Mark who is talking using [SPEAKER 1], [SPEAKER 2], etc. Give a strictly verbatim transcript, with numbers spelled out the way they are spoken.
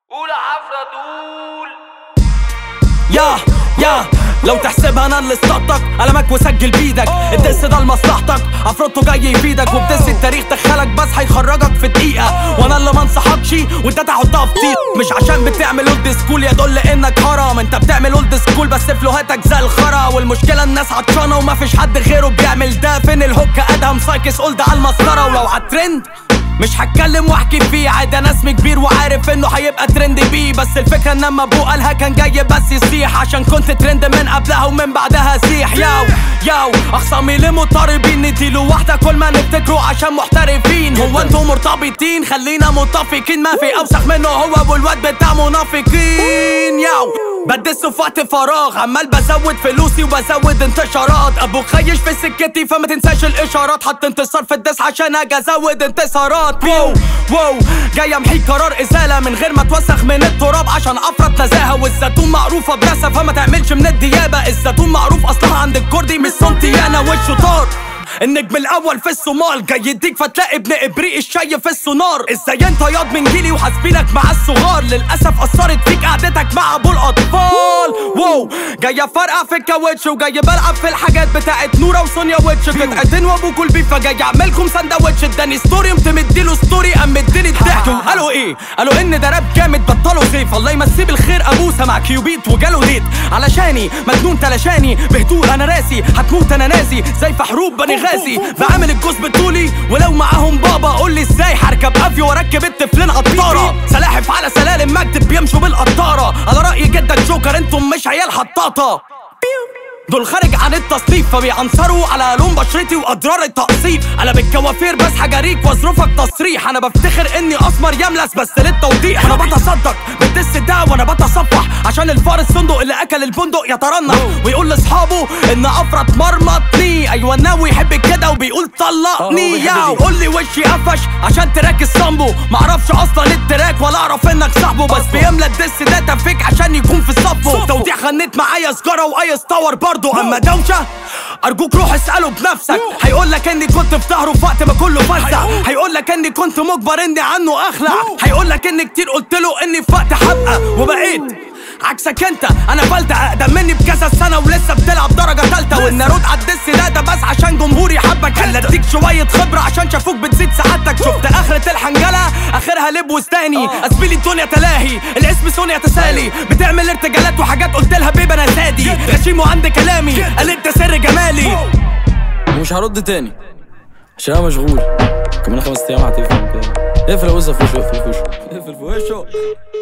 [SPEAKER 1] قول عفرة طول
[SPEAKER 2] يا يا لو تحسبها انا اللي اصطدتك قلمك وسجل بيدك. الدس ده لمصلحتك، عفروتو جاي يفيدك. وبدس التاريخ دخلك بس هيخرجك في دقيقة، وانا اللي منصحكش وانت تحطها في طيق. مش عشان بتعمل اولد سكول يدل انك هرم، انت بتعمل اولد سكول بس فلوهاتك زي الخرا. والمشكلة الناس عطشانة ومفيش حد غيره بيعمل ده. فين الهوك ادهم سايكس اولد على المسطرة. ولو عالترند مش هتكلم واحكي فيه، عادي انا اسمي كبير وعارف انه هيبقى ترند بيه. بس الفكرة ان اما ابوه قالها كان جاي بس يصيح، عشان كنت ترند من قبلها ومن بعدها سيح. ياو ياو اخصامي لمضطربين نديله واحدة كل ما نفتكره عشان محترفين. هو انتوا مرتبطين؟ خلينا متفقين، ما في اوسخ منه هو والواد بتاع منافقين. ياو بدس في وقت فراغ، عمال بزود فلوسي وبزود انتشارات. ابو خيش في سكتي فما تنساش الاشارات، حط انتصار في الدس عشان اجي ازود انتصارات. واو واو جاي امحي قرار ازاله من غير ما توسخ من التراب عشان افرط نزاهه. والزيتون معروفه براسه فما تعملش من الديابه. الزيتون معروف اصلها عند الكردي مش سنتيانا والشطار. النجم الاول في الصومال جاي يديك فتلاقي ابن ابريق الشاي في السونار. ازاي انت ياض من جيلي وحاسبينك مع الصغار؟ للاسف اثرت فيك قعدتك مع ابو الاطفال. واو جاي فرقع في الكاوتش وجاي بلعب في الحاجات بتاعت نورا وسونيا ويتش. قطعتين وابو كل بيف فجاي اعملكم ساندوتش. اداني ستوري قمت مديله ستوري قام مديني الضحك. وقالوا ايه؟ قالوا ان ده راب جامد بطلوا سيف. الله يمسيه بالخير ابوسه مع كيوبيت وجاله ديت علشاني مجنون تلاشاني بهدوء انا راسي هتموت انا ناسي زي في حروب بني غازي. بعمل الجوز بطولي ولو معاهم بابا قول لي ازاي هركب افيو واركب الطفلين عطاره. سلاحف على سلالم مكتب بيمشوا بالقطاره. على راي جدك جوكر انتم مش عيال حطاطه. دول خارج عن التصنيف فبيعنصروا على لون بشرتي واضرار التقصيف. انا بالكوافير بس هجاريك واظرفك تصريح. انا بفتخر اني اسمر يملس بس للتوضيح. انا بتصدق بالدس ده وانا بتصفح عشان الفار الصندوق اللي اكل البندق يترنح ويقول لاصحابه ان افرط مرمطني. ايوه ناوي يحب كده وبيقول طلقني. ياو قول لي وشي قفش عشان تراك الصامبو. معرفش اصلا التراك ولا اعرف انك صاحبه، بس بيملى الدس ده تفيك عشان يكون في صفه. توضيح غنيت معايا سجاره وايس تاور برضه. اما دوشه ارجوك روح اساله بنفسك. هيقولك اني كنت في ظهره في وقت ما كله فزع. هيقولك اني كنت مجبر اني عنه اخلع. هيقولك اني كتير قلت له اني في وقت حبقه وبقيت عكسك انت. انا فلت اقدم مني بكذا سنه ولسه بتلعب درجه ثالثه. وان ارد على الدس ده ده بس عشان جمهوري حبك. هل اديك شويه خبره عشان شافوك بتزيد سعادتك. شفت اخره الحنجله اخرها لب وستاني. اسبيلي الدنيا تلاهي الاسم سونيا تسالي. بتعمل ارتجالات وحاجات قلت لها بيبي انا سادي. غشيم وعندي كلامي قال انت سر جمالي.
[SPEAKER 3] ومش هرد تاني عشان انا مشغول. كمان خمس ايام هتقفل كده. اقفل يا وزة في وشه اقفل في وشه اقفل في وشه.